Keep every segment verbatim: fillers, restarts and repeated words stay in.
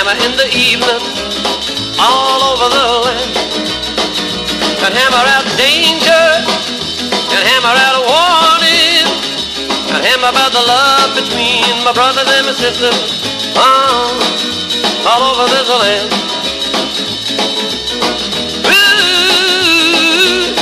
hammer in the evening all over the land. Can hammer out danger, can hammer out a warning, can hammer about the love between my brothers and my sisters oh, all over this land. Ooh,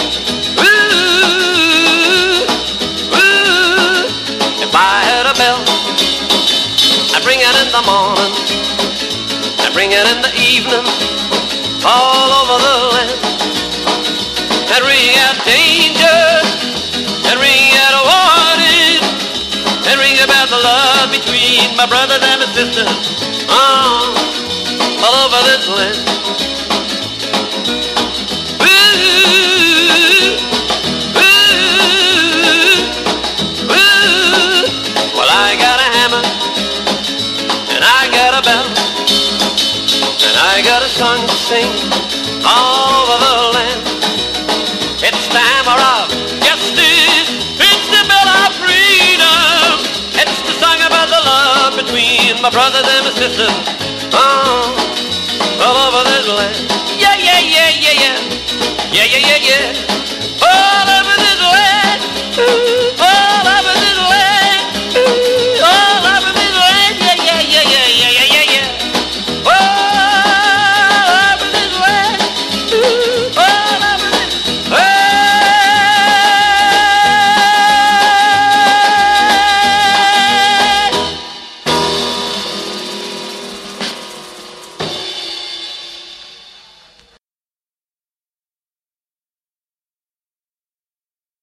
ooh, ooh. If I had a bell, I'd ring it in the morning, I'd ring it in the evening all over the land. And ring out danger, and ring out a warning, and ring about the love between my brothers and my sisters oh, all over this land. Ooh, ooh, ooh. Well, I got a hammer, and I got a bell, and I got a song to sing all over the land. It's the hammer of justice, it's the bell of freedom, it's the song about the love between my brothers and my sisters oh, all over this land. Yeah, yeah, yeah, yeah, yeah, yeah, yeah, yeah, yeah.